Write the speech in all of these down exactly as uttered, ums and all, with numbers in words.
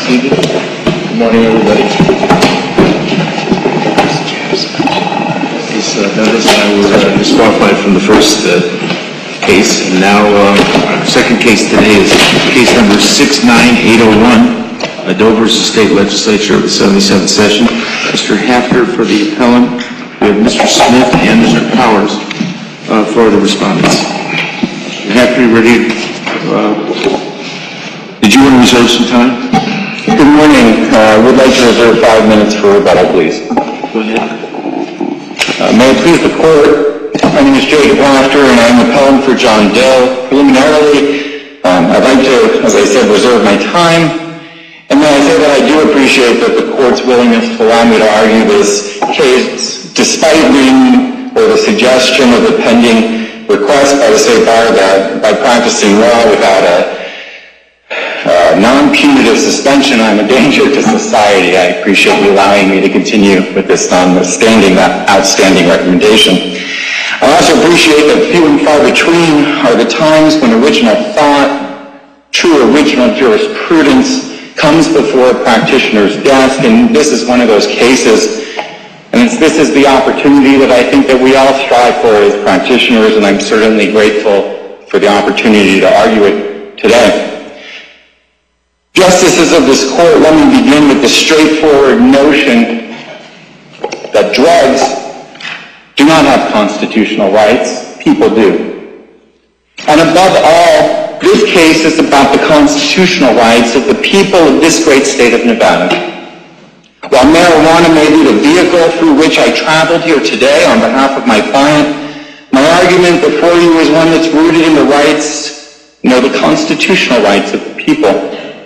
Good morning, everybody. As uh, noticed, I was uh, disqualified from the first uh, case, and now uh, our second case today is case number six nine eight oh one, uh, Dover State Legislature of the seventy-seventh session. Mister Hafter for the appellant. We have Mister Smith and Mister Powers uh, for the respondents. Mister Hafter, you ready? Uh, did you want to reserve some time? Good morning. I uh, would like to reserve five minutes for rebuttal, please. Go ahead. Uh, may it please the Court, my name is Jacob Hafter, and I am appellant for John Doe. Preliminarily, um, I'd like to, as I said, reserve my time. And then I say that I do appreciate that the Court's willingness to allow me to argue this case, despite reading or the suggestion of the pending request by the State Bar that by practicing law without a Uh, non-punitive suspension, I'm a danger to society. I appreciate you allowing me to continue with this non-standing, that outstanding recommendation. I also appreciate that few and far between are the times when original thought, true original jurisprudence comes before a practitioner's desk, and this is one of those cases. And it's, this is the opportunity that I think that we all strive for as practitioners, and I'm certainly grateful for the opportunity to argue it today. Justices of this Court, let me begin with the straightforward notion that drugs do not have constitutional rights. People do. And above all, this case is about the constitutional rights of the people of this great state of Nevada. While marijuana may be the vehicle through which I traveled here today on behalf of my client, my argument before you is one that's rooted in the rights, you know, the constitutional rights of the people.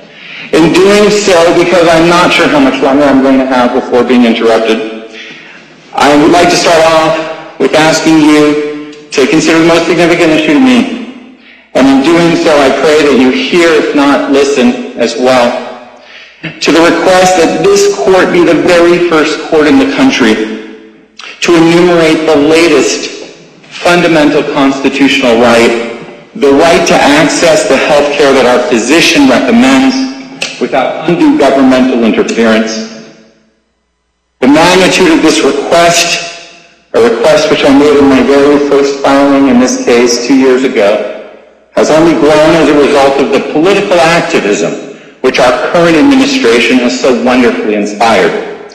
In doing so, because I'm not sure how much longer I'm going to have before being interrupted, I would like to start off with asking you to consider the most significant issue to me. And in doing so, I pray that you hear, if not listen, as well, to the request that this court be the very first court in the country to enumerate the latest fundamental constitutional right, the right to access the health care that our physician recommends, without undue governmental interference. The magnitude of this request, a request which I made in my very first filing in this case two years ago, has only grown as a result of the political activism which our current administration has so wonderfully inspired.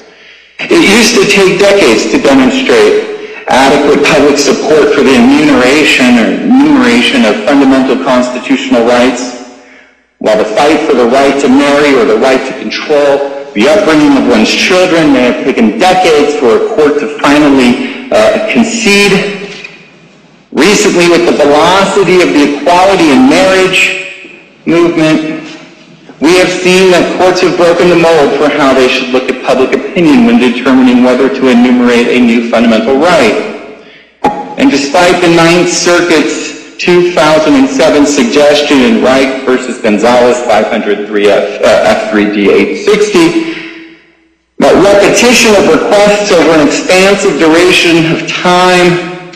It used to take decades to demonstrate adequate public support for the enumeration or enumeration of fundamental constitutional rights, while the fight for the right to marry or the right to control the upbringing of one's children may have taken decades for a court to finally uh, concede. Recently, with the velocity of the equality in marriage movement, we have seen that courts have broken the mold for how they should look at public opinion when determining whether to enumerate a new fundamental right. And despite the Ninth Circuit's two thousand seven suggestion in Reich versus Gonzalez five oh three F three D eight sixty, that repetition of requests over an expansive duration of time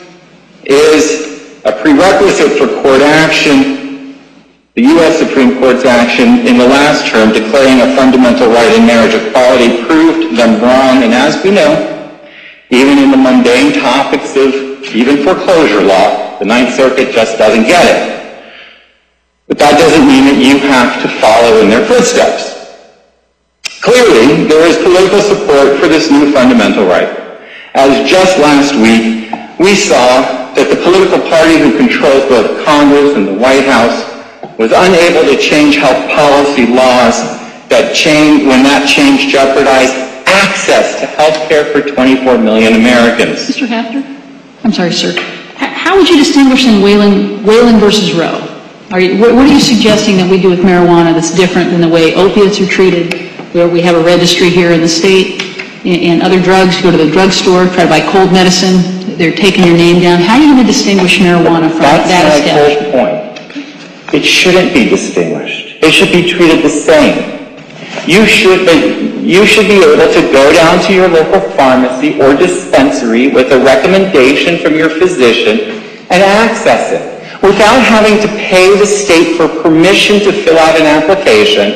is a prerequisite for court action. The U S Supreme Court's action in the last term declaring a fundamental right in marriage equality proved them wrong, and as we know, even in the mundane topics of even foreclosure law, the Ninth Circuit just doesn't get it. But that doesn't mean that you have to follow in their footsteps. Clearly, there is political support for this new fundamental right. As just last week, we saw that the political party who controls both Congress and the White House was unable to change health policy laws that changed, when that change jeopardized access to health care for twenty-four million Americans. Mister Hafter? I'm sorry, sir. How would you distinguish in Whalen, Whalen versus Roe? Are you, what, what are you suggesting that we do with marijuana that's different than the way opiates are treated, where we have a registry here in the state, and, and other drugs, you go to the drugstore, try to buy cold medicine, they're taking your name down. How are you going to distinguish marijuana from That's that my step? first point. It shouldn't be distinguished. It should be treated the same. You should, you should be able to go down to your local pharmacy or dispensary with a recommendation from your physician and access it without having to pay the state for permission to fill out an application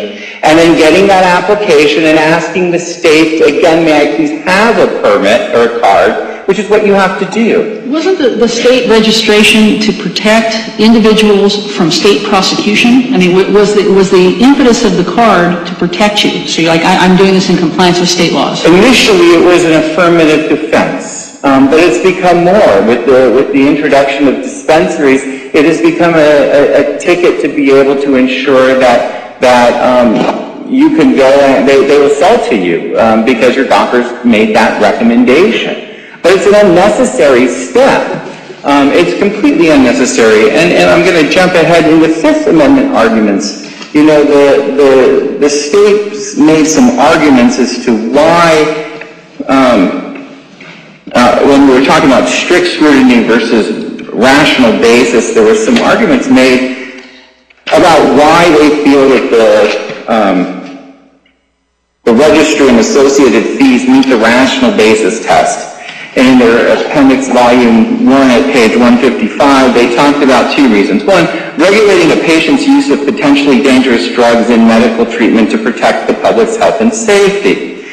and then getting that application and asking the state, again, may I please have a permit or a card, which is what you have to do. Wasn't the, the state registration to protect individuals from state prosecution? I mean, was the, was the impetus of the card to protect you? So you're like, I, I'm doing this in compliance with state laws. Initially, it was an affirmative defense, um, but it's become more. With the, with the introduction of dispensaries, it has become a, a, a ticket to be able to ensure that that um, you can go and they, they will sell to you um, because your doctor's made that recommendation. But it's an unnecessary step. Um, it's completely unnecessary. And, and I'm going to jump ahead into Fifth Amendment arguments. You know, the, the, the state made some arguments as to why, um, uh, when we were talking about strict scrutiny versus rational basis, there were some arguments made about why they feel that the, um, the registry and associated fees meet the rational basis test. In their appendix volume one at page one fifty-five, they talked about two reasons. One, regulating a patient's use of potentially dangerous drugs in medical treatment to protect the public's health and safety.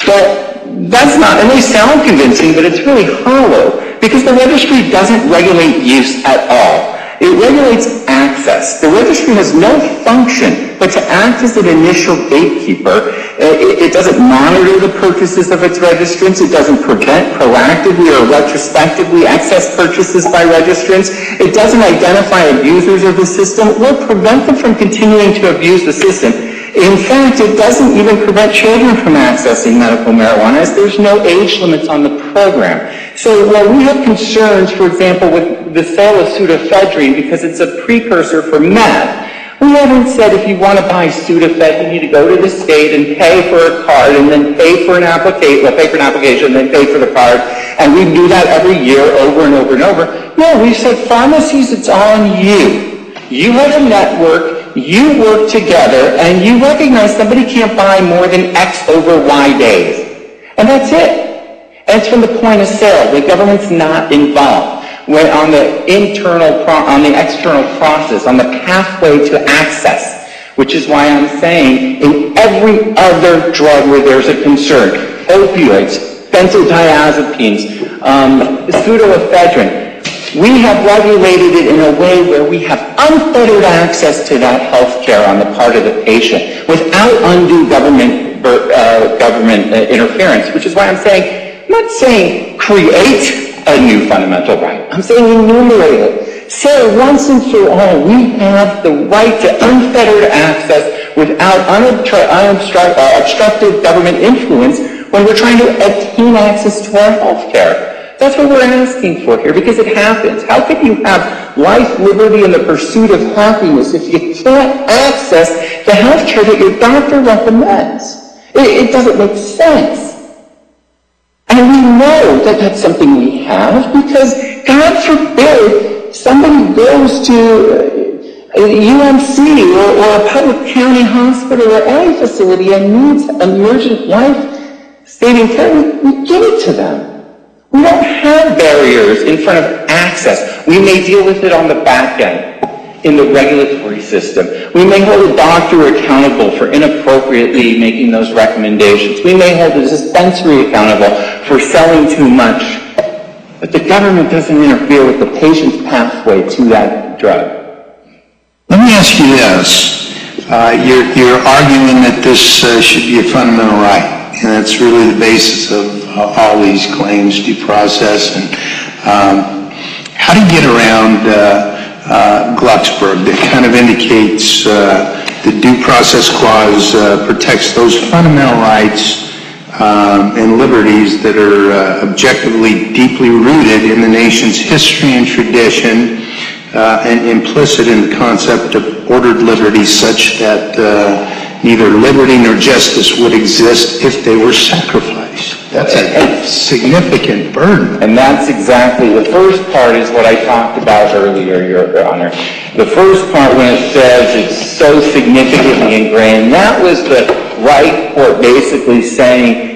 But that's not, and they sound convincing, but it's really hollow, because the registry doesn't regulate use at all. It regulates access. The registry has no function but to act as an initial gatekeeper. It, it doesn't monitor the purchases of its registrants. It doesn't prevent proactively or retrospectively excess purchases by registrants. It doesn't identify abusers of the system or prevent them from continuing to abuse the system. In fact, it doesn't even prevent children from accessing medical marijuana, as there's no age limits on the program. So while we have concerns, for example, with the sale of pseudoephedrine because it's a precursor for meth, we haven't said if you want to buy Sudafed, you need to go to the state and pay for a card and then pay for an application, well, pay for an application and then pay for the card, and we do that every year over and over and over. No, we said pharmacies, it's on you. You have a network, you work together, and you recognize somebody can't buy more than X over Y days. And that's it. And it's from the point of sale. The government's not involved. When on the internal, pro- on the external process, on the pathway to access, which is why I'm saying in every other drug where there's a concern, opioids, benzodiazepines, um, pseudoephedrine, we have regulated it in a way where we have unfettered access to that health care on the part of the patient without undue government, uh, government uh, interference, which is why I'm saying, I'm not saying create a new fundamental right. I'm saying enumerate it. Say once and for all, we have the right to unfettered access without unobtru- unobstru- uh, obstructive government influence when we're trying to obtain access to our health care. That's what we're asking for here, because it happens. How can you have life, liberty, and the pursuit of happiness if you can't access the health care that your doctor recommends? It, it doesn't make sense. And we know that that's something we have because, God forbid, somebody goes to a U M C or, or a public county hospital or any facility and needs emergent life-saving care. We, we give it to them. We don't have barriers in front of access. We may deal with it on the back end in the regulatory system. We may hold a doctor accountable for inappropriately making those recommendations. We may hold a dispensary accountable for selling too much. But the government doesn't interfere with the patient's pathway to that drug. Let me ask you this. Uh, you're, you're arguing that this uh, should be a fundamental right. And that's really the basis of uh, all these claims, due process. And um, how do you get around uh, uh, Glucksberg that kind of indicates uh, the due process clause uh, protects those fundamental rights um, and liberties that are uh, objectively deeply rooted in the nation's history and tradition uh, and implicit in the concept of ordered liberty such that uh, neither liberty nor justice would exist if they were sacrificed. That's a significant burden. And that's exactly, the first part is what I talked about earlier, Your Honor. The first part when it says it's so significantly ingrained, that was the right court basically saying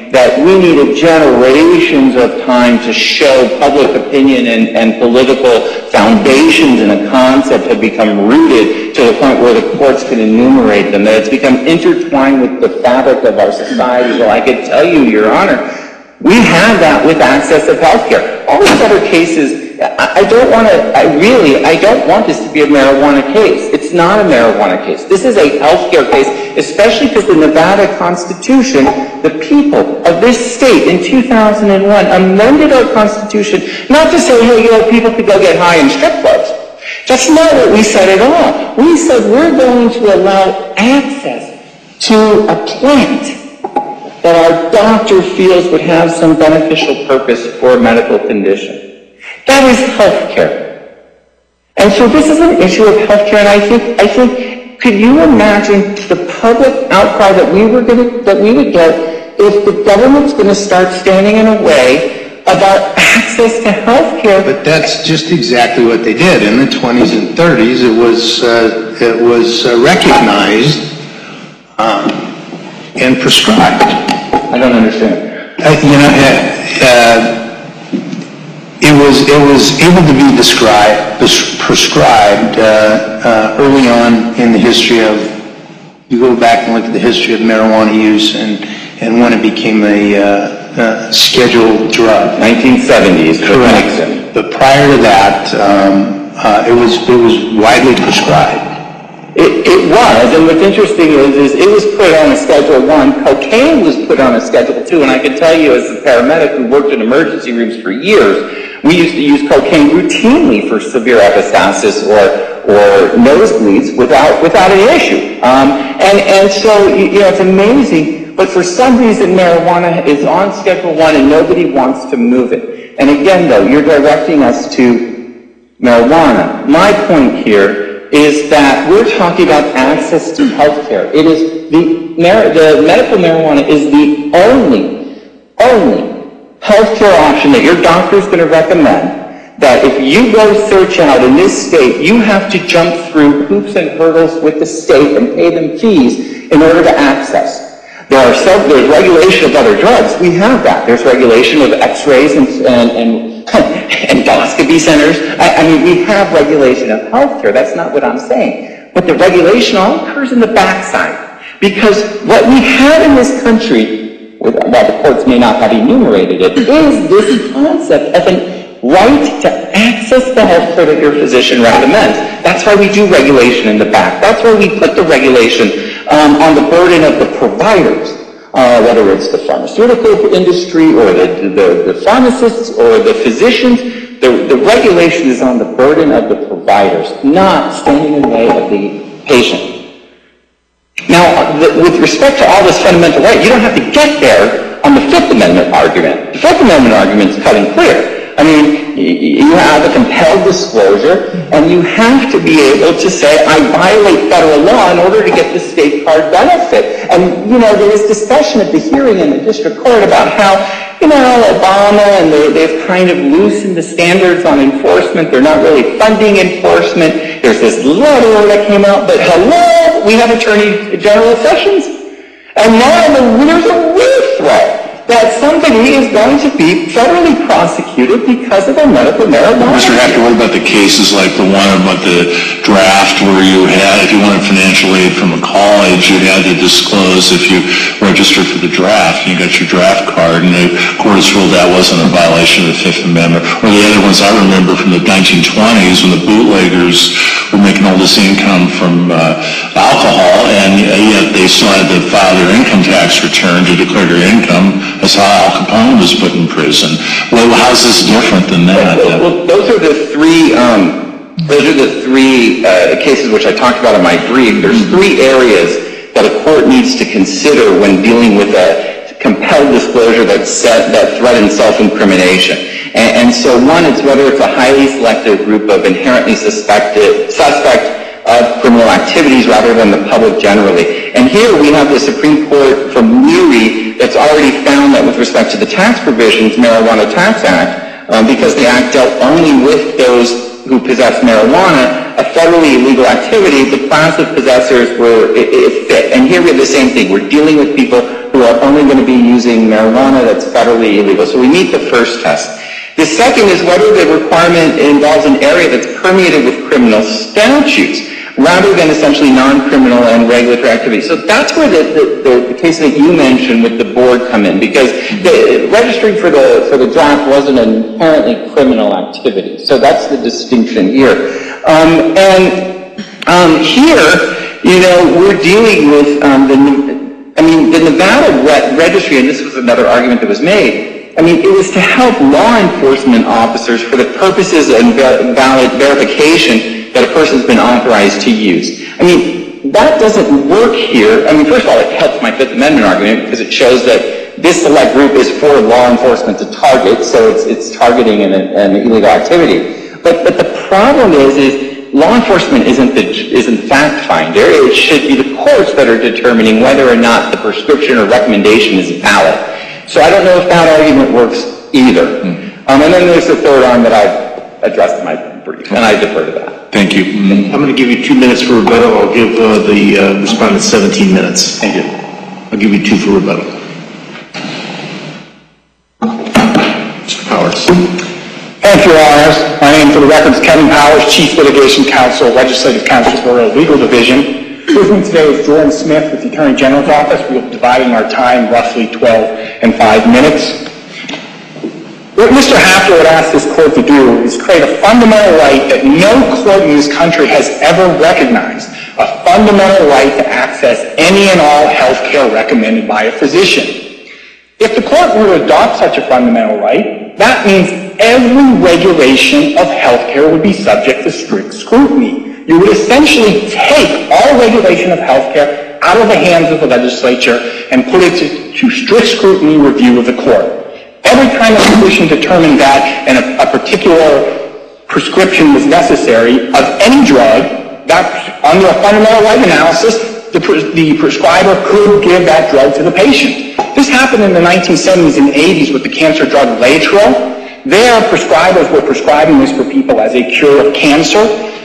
that we needed generations of time to show public opinion and, and political foundations in a concept had become rooted to the point where the courts could enumerate them, that it's become intertwined with the fabric of our society. Well, I could tell you, Your Honor, we have that with access of health care. All these other cases, I, I don't want to, I really, I don't want this to be a marijuana case. It's not a marijuana case. This is a health care case, especially because the Nevada Constitution, the people of this state in two thousand one amended our Constitution not to say, hey, you know, people could go get high in strip clubs. That's not what we said at all. We said we're going to allow access to a plant that our doctor feels would have some beneficial purpose for a medical condition. That is health care. And so this is an issue of health care, and I think, I think, could you imagine the public outcry that we were going to, that we would get if the government's going to start standing in a way about access to health care? But that's just exactly what they did. In the twenties and thirties, it was, uh, it was uh, recognized um, and prescribed. I don't understand. Uh, you know, uh, it was it was able to be described, prescribed uh, uh, early on in the history of. You go back and look at the history of marijuana use and and when it became a uh, uh, scheduled drug. nineteen seventies. Correct. But prior to that, um, uh, it was it was widely prescribed. It, it was, and what's interesting is, is it was put on a Schedule One. Cocaine was put on a Schedule Two, and I can tell you, as a paramedic who worked in emergency rooms for years, we used to use cocaine routinely for severe epistaxis or or nosebleeds without without an issue. Um, and and so you, you know, it's amazing. But for some reason, marijuana is on Schedule One, and nobody wants to move it. And again, though, you're directing us to marijuana. My point here is that we're talking about access to health care. It is the, the medical marijuana is the only, only health care option that your doctor is going to recommend, that if you go search out in this state, you have to jump through hoops and hurdles with the state and pay them fees in order to access. There are some, there's regulation of other drugs. We have that. There's regulation of x-rays and, and, and endoscopy centers. I, I mean, we have regulation of healthcare. That's not what I'm saying. But the regulation all occurs in the backside. Because what we have in this country, while the courts may not have enumerated it, is this concept of a right to access the healthcare that your physician recommends. That's why we do regulation in the back. That's why we put the regulation um, on the burden of the providers. Uh, whether it's the pharmaceutical industry or the, the, the pharmacists or the physicians, the, the regulation is on the burden of the providers, not standing in the way of the patient. Now, the, with respect to all this fundamental right, you don't have to get there on the Fifth Amendment argument. The Fifth Amendment argument is cut and clear. I mean, you have a compelled disclosure, and you have to be able to say, I violate federal law in order to get the state card benefit. And, you know, there was discussion at the hearing in the district court about how, you know, Obama and they, they've kind of loosened the standards on enforcement. They're not really funding enforcement. There's this letter that came out, but hello, we have Attorney General Sessions. And now there's a real threat that somebody is going to be federally prosecuted because of their medical marijuana. Mister Hacker, what about the cases like the one about the draft where you had, if you wanted financial aid from a college, you had to disclose if you registered for the draft, and you got your draft card, and the courts ruled that wasn't a violation of the Fifth Amendment. Or the other ones I remember from the nineteen twenties when the bootleggers were making all this income from uh, alcohol, and yet they still had to file their income tax return to declare their income. That's how Al Capone was put in prison. Well, how's this different than that? Well, well, those are the three. Um, those are the three uh, cases which I talked about in my brief. There's three areas that a court needs to consider when dealing with a compelled disclosure that set, that threatens self-incrimination. And, and so, one, it's whether it's a highly selective group of inherently suspected suspect of criminal activities rather than the public generally. And here we have the Supreme Court from Leary that's already found that with respect to the tax provisions, Marijuana Tax Act, um, because the Act dealt only with those who possess marijuana, a federally illegal activity, the class of possessors were, it, it fit. And here we have the same thing. We're dealing with people who are only going to be using marijuana that's federally illegal. So we meet the first test. The second is whether the requirement involves an area that's permeated with criminal statutes, rather than essentially non-criminal and regulatory activity. So that's where the, the, the, the case that you mentioned with the board come in, because the registering for the for the draft wasn't an inherently criminal activity. So that's the distinction here. Um, and um, here, you know, we're dealing with um, the, I mean, the Nevada re- registry, and this was another argument that was made. I mean, it was to help law enforcement officers for the purposes of ver- valid verification that a person's been authorized to use. I mean, that doesn't work here. I mean, first of all, it helps my Fifth Amendment argument because it shows that this select group is for law enforcement to target, so it's it's targeting an, an illegal activity. But but the problem is is law enforcement isn't the isn't fact finder. It should be the courts that are determining whether or not the prescription or recommendation is valid. So I don't know if that argument works either. Mm. Um, and then there's the third arm that I've addressed in my brief, and I defer to that. Thank you. I'm going to give you two minutes for rebuttal. I'll give uh, the uh, respondent seventeen minutes. Thank you. I'll give you two for rebuttal. Mister Powers. Thank you, Your Honors. My name, for the record, is Kevin Powers, Chief Litigation Counsel, Legislative Counsel for the Legal Division. With me today is Jordan Smith with the Attorney General's Office. We will be dividing our time roughly twelve and five minutes. What Mister Hafter would ask this court to do is create a fundamental right that no court in this country has ever recognized, a fundamental right to access any and all health care recommended by a physician. If the court were to adopt such a fundamental right, that means every regulation of health care would be subject to strict scrutiny. You would essentially take all regulation of health care out of the hands of the legislature and put it to, to strict scrutiny review of the court. Every time a physician determined that and a, a particular prescription was necessary of any drug, that under a fundamental right analysis, the, the prescriber could give that drug to the patient. This happened in the nineteen seventies and eighties with the cancer drug Laetrile. There, prescribers were prescribing this for people as a cure of cancer,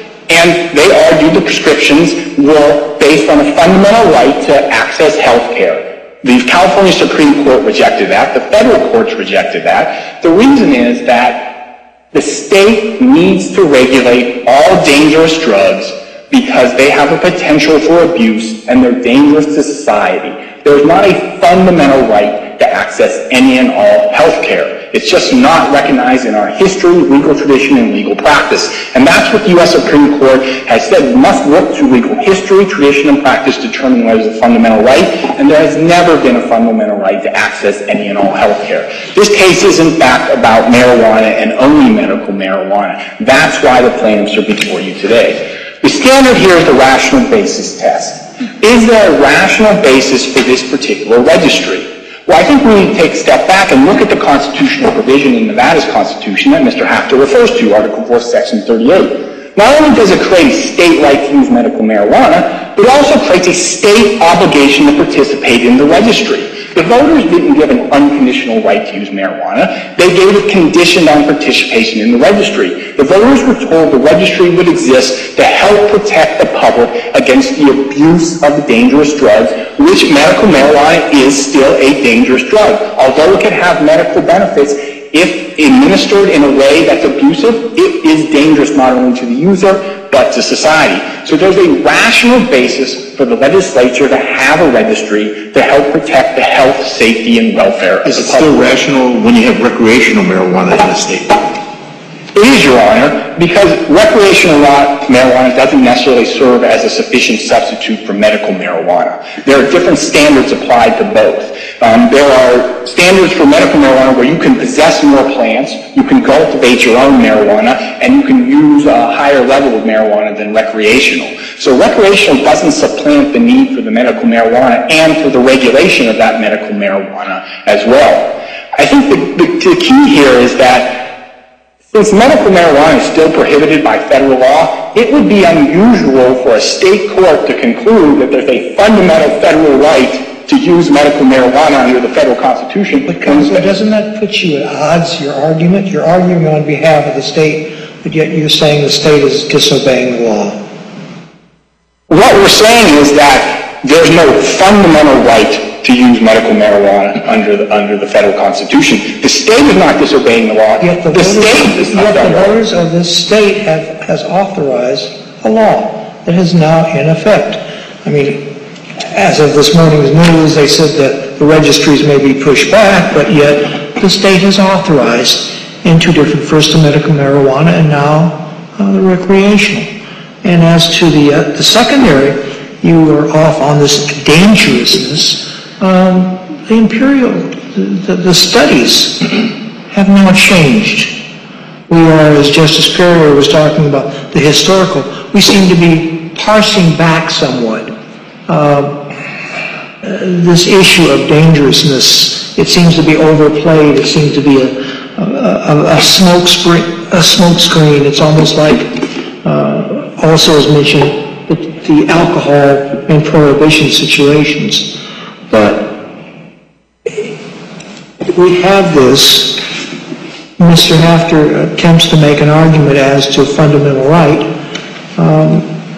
and they argued the prescriptions were based on a fundamental right to access health care. The California Supreme Court rejected that. The federal courts rejected that. The reason is that the state needs to regulate all dangerous drugs because they have a potential for abuse and they're dangerous to society. There's not a fundamental right to access any and all health care. It's just not recognized in our history, legal tradition, and legal practice. And that's what the U S Supreme Court has said. We must look to legal history, tradition, and practice to determine what is a fundamental right, and there has never been a fundamental right to access any and all health care. This case is, in fact, about marijuana and only medical marijuana. That's why the plaintiffs are before you today. The standard here is the rational basis test. Is there a rational basis for this particular registry? Well, I think we need to take a step back and look at the constitutional provision in Nevada's Constitution that Mister Hafter refers to, Article four, Section thirty-eight. Not only does it create a state right to use medical marijuana, but it also creates a state obligation to participate in the registry. The voters didn't give an unconditional right to use marijuana. They gave it conditioned on participation in the registry. The voters were told the registry would exist to help protect the public against the abuse of the dangerous drugs, which medical marijuana is still a dangerous drug. Although it can have medical benefits, if administered in a way that's abusive, it is dangerous not only to the user, but to society. So there's a rational basis for the legislature to have a registry to help protect the health, safety, and welfare of the public. Is it still rational when you have recreational marijuana in the state? It is, Your Honor, because recreational marijuana doesn't necessarily serve as a sufficient substitute for medical marijuana. There are different standards applied to both. Um, there are standards for medical marijuana where you can possess more plants, you can cultivate your own marijuana, and you can use a higher level of marijuana than recreational. So recreational doesn't supplant the need for the medical marijuana and for the regulation of that medical marijuana as well. I think the, the, the key here is that since medical marijuana is still prohibited by federal law, it would be unusual for a state court to conclude that there's a fundamental federal right to use medical marijuana under the federal Constitution. But Counselor, doesn't that put you at odds, your argument? You're arguing on behalf of the state but yet you're saying the state is disobeying the law. What we're saying is that there's no fundamental right to use medical marijuana under the, under the federal constitution. The state is not disobeying the law. Yet the, the voters, state is not. Yet the voters of this state have, has authorized a law that is now in effect. I mean, as of this morning's news, they said that the registries may be pushed back, but yet the state has authorized in two different, first the medical marijuana and now uh, the recreational. And as to the, uh, the secondary, you were off on this dangerousness. Um, the imperial, the, the, the studies have now changed. We are, as Justice Perrier was talking about, the historical, we seem to be parsing back somewhat. Uh, this issue of dangerousness, it seems to be overplayed. It seems to be a, a, a, smoke, spring, a smoke screen. It's almost like, uh, also as mentioned, the, the alcohol and prohibition situations. But we have this. Mister Hafter attempts to make an argument as to a fundamental right. Um,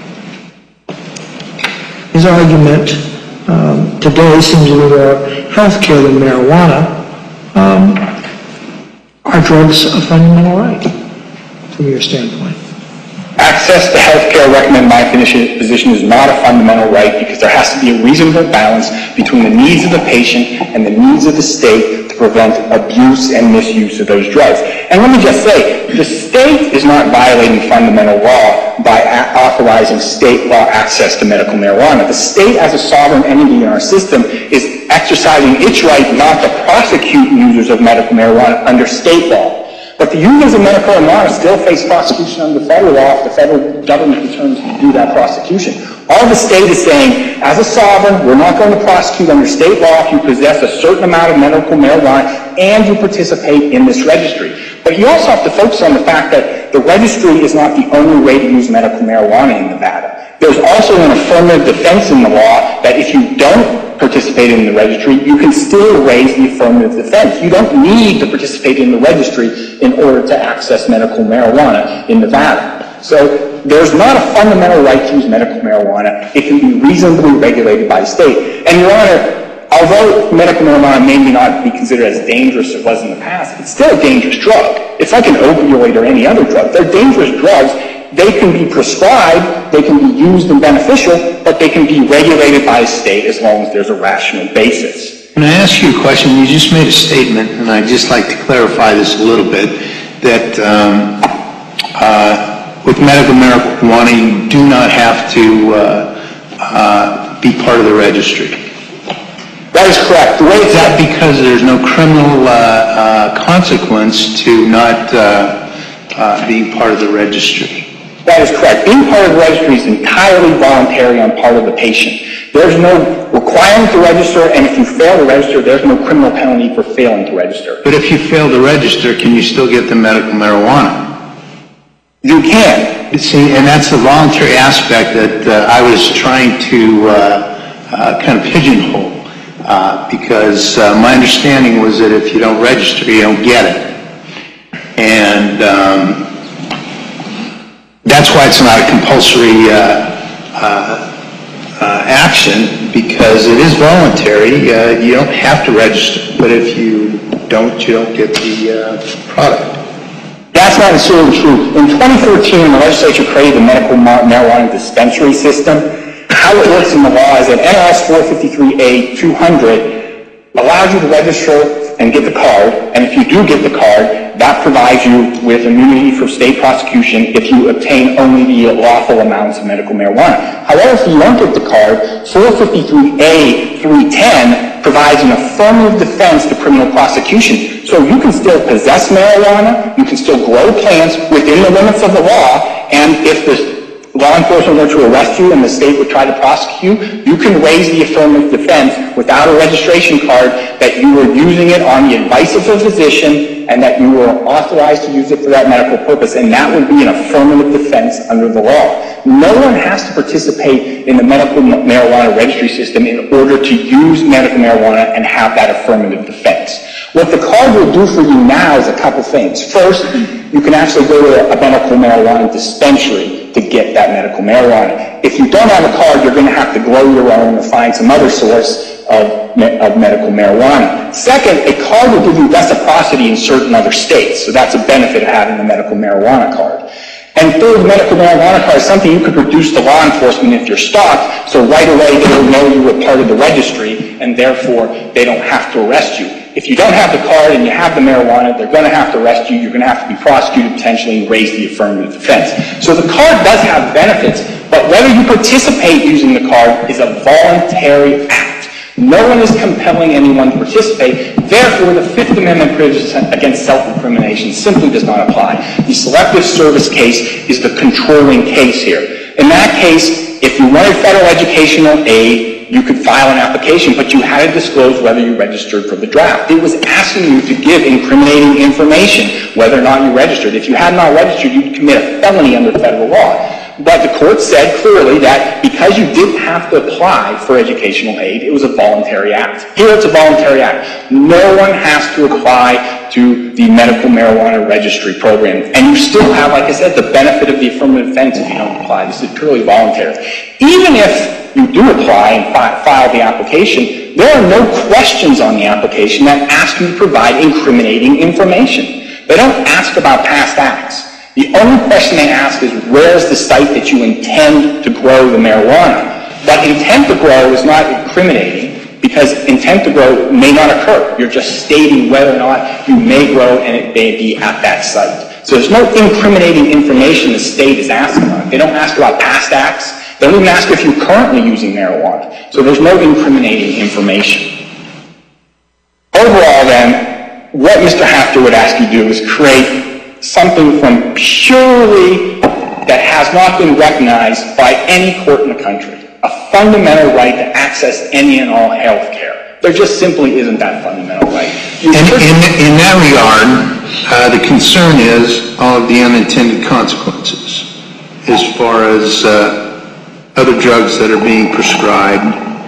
his argument um, today seems to be more health care than marijuana. Um, are drugs a fundamental right, from your standpoint? Access to health care, recommended by physician, is not a fundamental right because there has to be a reasonable balance between the needs of the patient and the needs of the state to prevent abuse and misuse of those drugs. And let me just say, the state is not violating fundamental law by a- authorizing state law access to medical marijuana. The state, as a sovereign entity in our system, is exercising its right not to prosecute users of medical marijuana under state law. But the users of medical marijuana still face prosecution under federal law if the federal government determines to do that prosecution. All the state is saying, as a sovereign, we're not going to prosecute under state law if you possess a certain amount of medical marijuana and you participate in this registry. But you also have to focus on the fact that the registry is not the only way to use medical marijuana in Nevada. There's also an affirmative defense in the law that if you don't participate in the registry, you can still raise the affirmative defense. You don't need to participate in the registry in order to access medical marijuana in Nevada. So there's not a fundamental right to use medical marijuana. It can be reasonably regulated by the state. And Your Honor, although medical marijuana may not be considered as dangerous as it was in the past, it's still a dangerous drug. It's like an opioid or any other drug. They're dangerous drugs. They can be prescribed, they can be used and beneficial, but they can be regulated by a state as long as there's a rational basis. Can I ask you a question? You just made a statement, and I'd just like to clarify this a little bit, that um, uh, with medical marijuana, you do not have to uh, uh, be part of the registry. That is correct. The way is that because there's no criminal uh, uh, consequence to not uh, uh, being part of the registry? That is correct. Being part of the registry is entirely voluntary on part of the patient. There's no requirement to register, and if you fail to register, there's no criminal penalty for failing to register. But if you fail to register, can you still get the medical marijuana? You can. See, and that's the voluntary aspect that uh, I was trying to uh, uh, kind of pigeonhole, uh, because uh, my understanding was that if you don't register, you don't get it. And um, that's why it's not a compulsory uh, uh, uh, action, because it is voluntary. Uh, you don't have to register, but if you don't, you don't get the uh, product. That's not necessarily true. In twenty thirteen, the legislature created the medical marijuana dispensary system. How it works in the law is that N R S four fifty-three A two hundred allows you to register and get the card, and if you do get the card, that provides you with immunity for state prosecution if you obtain only the lawful amounts of medical marijuana. However, if you don't get the card, four fifty-three A three ten provides an affirmative defense to criminal prosecution. So you can still possess marijuana, you can still grow plants within the limits of the law, and if the law enforcement were to arrest you and the state would try to prosecute you, you can raise the affirmative defense without a registration card that you were using it on the advice of a physician and that you were authorized to use it for that medical purpose, and that would be an affirmative defense under the law. No one has to participate in the medical marijuana registry system in order to use medical marijuana and have that affirmative defense. What the card will do for you now is a couple things. First, you can actually go to a medical marijuana dispensary to get that medical marijuana. If you don't have a card, you're going to have to grow your own or find some other source of, of medical marijuana. Second, a card will give you reciprocity in certain other states, so that's a benefit of having a medical marijuana card. And third, the medical marijuana card is something you could produce to law enforcement if you're stopped, so right away they will know you were part of the registry, and therefore they don't have to arrest you. If you don't have the card and you have the marijuana, they're going to have to arrest you, you're going to have to be prosecuted potentially and raise the affirmative defense. So the card does have benefits, but whether you participate using the card is a voluntary act. No one is compelling anyone to participate. Therefore, the Fifth Amendment privilege against self-incrimination simply does not apply. The selective service case is the controlling case here. In that case, if you wanted federal educational aid, you could file an application, but you had to disclose whether you registered for the draft. It was asking you to give incriminating information, whether or not you registered. If you had not registered, you'd commit a felony under federal law. But the court said clearly that because you didn't have to apply for educational aid, it was a voluntary act. Here it's a voluntary act. No one has to apply to the medical marijuana registry program. And you still have, like I said, the benefit of the affirmative defense if you don't apply. This is purely voluntary. Even if you do apply and fi- file the application, there are no questions on the application that ask you to provide incriminating information. They don't ask about past acts. The only question they ask is, where's the site that you intend to grow the marijuana? But intent to grow is not incriminating, because intent to grow may not occur. You're just stating whether or not you may grow and it may be at that site. So there's no incriminating information the state is asking about. They don't ask about past acts. They don't even ask if you're currently using marijuana. So there's no incriminating information. Overall, then, what Mister Hafter would ask you to do is create something from purely that has not been recognized by any court in the country, a fundamental right to access any and all health care. There just simply isn't that fundamental right. In, in, in that regard, uh, the concern is all of the unintended consequences as far as uh, other drugs that are being prescribed.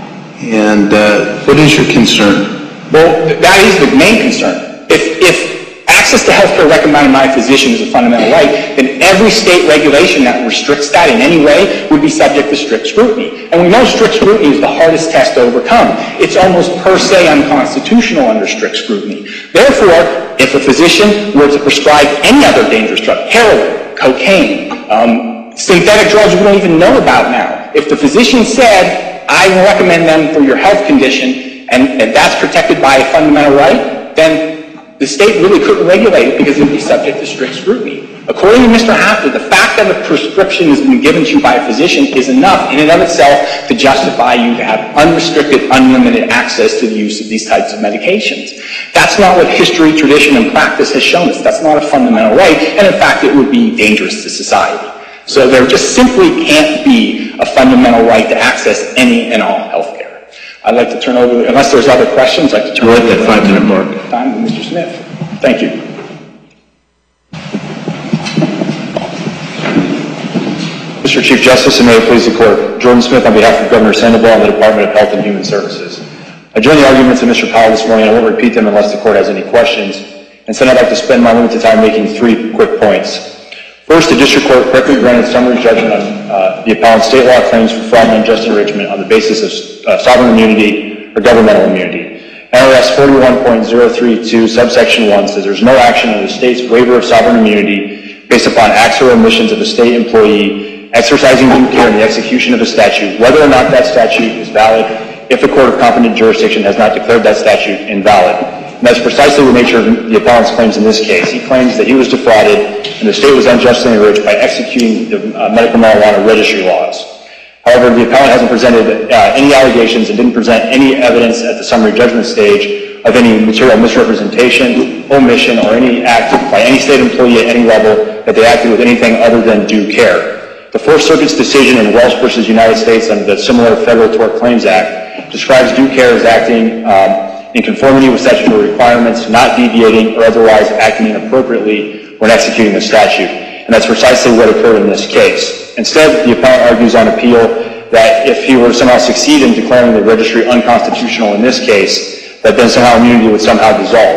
And uh, what is your concern? Well, that is the main concern. If, if access to health care recommended by a physician is a fundamental right, then every state regulation that restricts that in any way would be subject to strict scrutiny. And we know strict scrutiny is the hardest test to overcome. It's almost per se unconstitutional under strict scrutiny. Therefore, if a physician were to prescribe any other dangerous drug, heroin, cocaine, um, synthetic drugs we don't even know about now, if the physician said, I recommend them for your health condition, and, and that's protected by a fundamental right, then the state really couldn't regulate it because it would be subject to strict scrutiny. According to Mister Hafter, the fact that a prescription has been given to you by a physician is enough in and of itself to justify you to have unrestricted, unlimited access to the use of these types of medications. That's not what history, tradition, and practice has shown us. That's not a fundamental right, and in fact, it would be dangerous to society. So there just simply can't be a fundamental right to access any and all health care. I'd like to turn over, unless there's other questions, I'd like to turn We're over at that five-minute mark. time to Mister Smith. Thank you. Mister Chief Justice, and may it please the Court, Jordan Smith on behalf of Governor Sandoval and the Department of Health and Human Services. I join the arguments of Mister Powell this morning. I won't repeat them unless the Court has any questions. Instead, I'd like to spend my limited time making three quick points. First, the District Court correctly granted summary judgment on uh, the appellant's state law claims for fraud and unjust enrichment on the basis of uh, sovereign immunity or governmental immunity. N R S forty-one point zero three two subsection one says there's no action under the state's waiver of sovereign immunity based upon acts or omissions of a state employee exercising due care in the execution of a statute, whether or not that statute is valid, if the court of competent jurisdiction has not declared that statute invalid. And that's precisely the nature of the appellant's claims in this case. He claims that he was defrauded and the state was unjustly enriched by executing the uh, medical marijuana registry laws. However, the appellant hasn't presented uh, any allegations and didn't present any evidence at the summary judgment stage of any material misrepresentation, omission, or any act by any state employee at any level that they acted with anything other than due care. The Fourth Circuit's decision in Welsh versus United States under the similar Federal Tort Claims Act describes due care as acting um, in conformity with statutory requirements, not deviating or otherwise acting inappropriately when executing the statute. And that's precisely what occurred in this case. Instead, the appellant argues on appeal that if he were to somehow succeed in declaring the registry unconstitutional in this case, that then somehow immunity would somehow dissolve.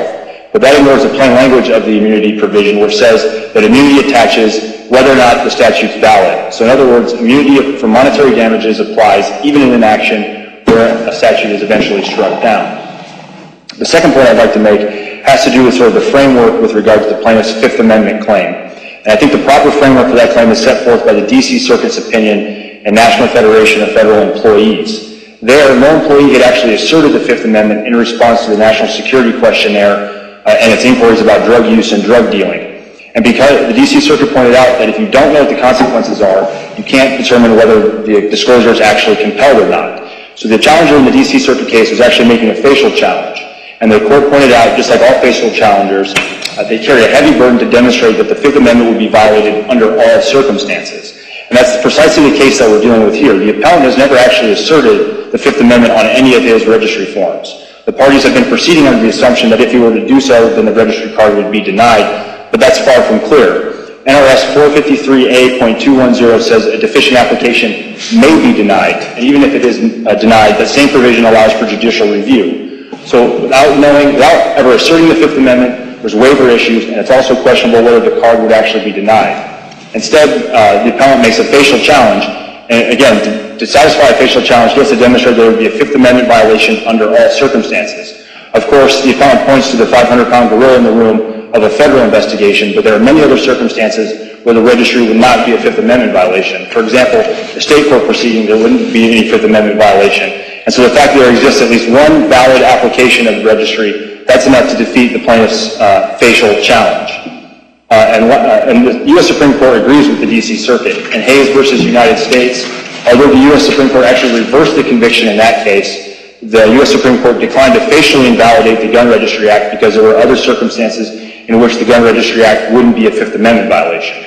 But that ignores the plain language of the immunity provision, which says that immunity attaches whether or not the statute's valid. So in other words, immunity for monetary damages applies even in an action where a statute is eventually struck down. The second point I'd like to make has to do with sort of the framework with regard to the plaintiff's Fifth Amendment claim. And I think the proper framework for that claim is set forth by the D C Circuit's opinion and National Federation of Federal Employees. There, no employee had actually asserted the Fifth Amendment in response to the National Security Questionnaire uh, and its inquiries about drug use and drug dealing. And because the D C Circuit pointed out that if you don't know what the consequences are, you can't determine whether the disclosure is actually compelled or not. So the challenger in the D C Circuit case was actually making a facial challenge. And the court pointed out, just like all facial challengers, uh, they carry a heavy burden to demonstrate that the Fifth Amendment would be violated under all circumstances. And that's precisely the case that we're dealing with here. The appellant has never actually asserted the Fifth Amendment on any of his registry forms. The parties have been proceeding under the assumption that if he were to do so, then the registry card would be denied, but that's far from clear. N R S four fifty-three A point two one zero says a deficient application may be denied, and even if it is uh, denied, the same provision allows for judicial review. So without knowing, without ever asserting the Fifth Amendment, there's waiver issues, and it's also questionable whether the card would actually be denied. Instead, uh, the appellant makes a facial challenge, and again, to, to satisfy a facial challenge, he has to demonstrate there would be a Fifth Amendment violation under all circumstances. Of course, the appellant points to the five hundred pound gorilla in the room of a federal investigation, but there are many other circumstances where the registry would not be a Fifth Amendment violation. For example, the state court proceeding, there wouldn't be any Fifth Amendment violation. And so the fact that there exists at least one valid application of the registry, that's enough to defeat the plaintiff's uh, facial challenge. Uh, and, uh, and the U S Supreme Court agrees with the D C Circuit. In Hayes versus United States, although the U S Supreme Court actually reversed the conviction in that case, the U S Supreme Court declined to facially invalidate the Gun Registry Act because there were other circumstances in which the Gun Registry Act wouldn't be a Fifth Amendment violation.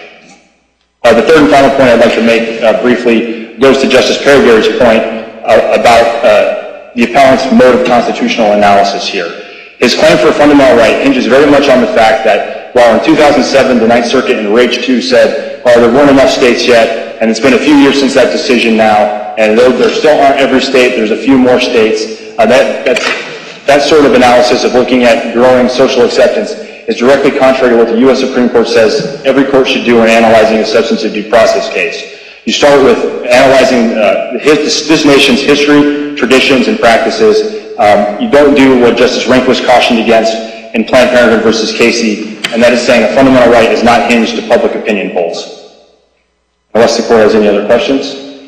Uh, the third and final point I'd like to make uh, briefly goes to Justice Perrygary's point uh, about uh, the appellant's mode of constitutional analysis here. His claim for a fundamental right hinges very much on the fact that while in two thousand seven the Ninth Circuit in Raich two said, well, there weren't enough states yet, and it's been a few years since that decision now, and though there still aren't every state, there's a few more states, uh, that, that's, that sort of analysis of looking at growing social acceptance is directly contrary to what the U S Supreme Court says every court should do in analyzing a substantive due process case. You start with analyzing uh, his, this nation's history, traditions, and practices. Um, you don't do what Justice Rehnquist cautioned against in Planned Parenthood versus Casey, and that is saying a fundamental right is not hinged to public opinion polls. Unless the court has any other questions,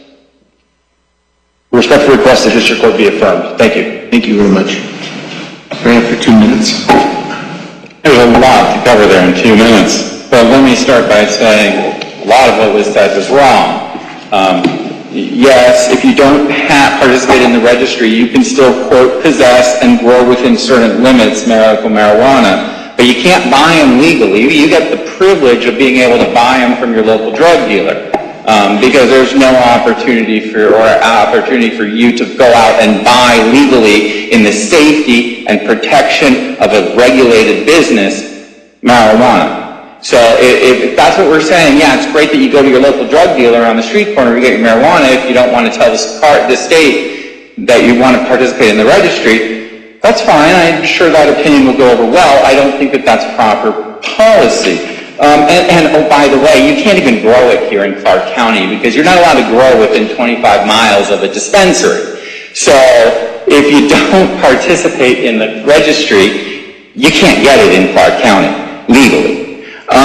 we respectfully request the district court be affirmed. Thank you. Thank you very much. Grant for two minutes. There's a lot to cover there in two minutes, but let me start by saying a lot of what was said was wrong. Um, yes, if you don't have, participate in the registry, you can still, quote, possess and grow within certain limits medical marijuana, but you can't buy them legally. You get the privilege of being able to buy them from your local drug dealer. Um, because there's no opportunity for, or opportunity for you to go out and buy legally in the safety and protection of a regulated business marijuana. So if, if that's what we're saying, yeah, it's great that you go to your local drug dealer on the street corner to get your marijuana if you don't want to tell the, car, the state that you want to participate in the registry. That's fine. I'm sure that opinion will go over well. I don't think that that's proper policy. Um, and, and, oh, by the way, you can't even grow it here in Clark County because you're not allowed to grow within twenty-five miles of a dispensary. So if you don't participate in the registry, you can't get it in Clark County legally.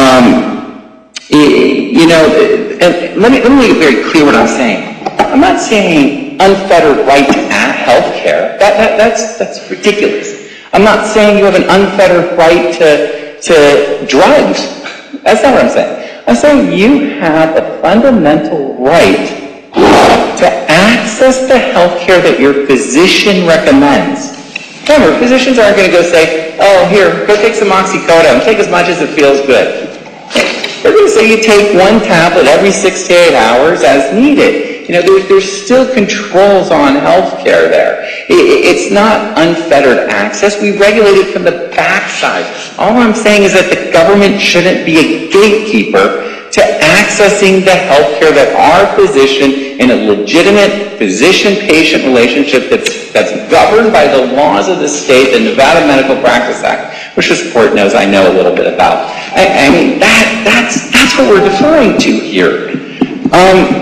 Um, you know, and let me, let me make it very clear what I'm saying. I'm not saying unfettered right to health care. That, that, that's, that's ridiculous. I'm not saying you have an unfettered right to, to drugs. That's not what I'm saying. I'm saying you have a fundamental right to access the health care that your physician recommends. Remember, physicians aren't going to go say, oh, here, go take some oxycodone, take as much as it feels good. They're going to say you take one tablet every six to eight hours as needed. You know, there's, there's still controls on health care there. It, it's not unfettered access. We regulate it from the backside. All I'm saying is that the government shouldn't be a gatekeeper to accessing the health care that our physician, in a legitimate physician-patient relationship that's, that's governed by the laws of the state, the Nevada Medical Practice Act, which this court knows I know a little bit about. I, I mean, that, that's, that's what we're deferring to here. Um,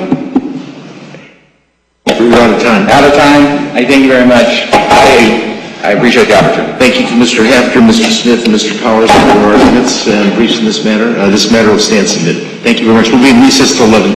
We're out of time. out of time. I thank you very much. I, I appreciate the opportunity. Thank you to Mister Hafter, Mister Smith, and Mister Powers for their arguments and briefs in this matter. Uh, This matter will stand submitted. Thank you very much. We'll be in recess till eleven.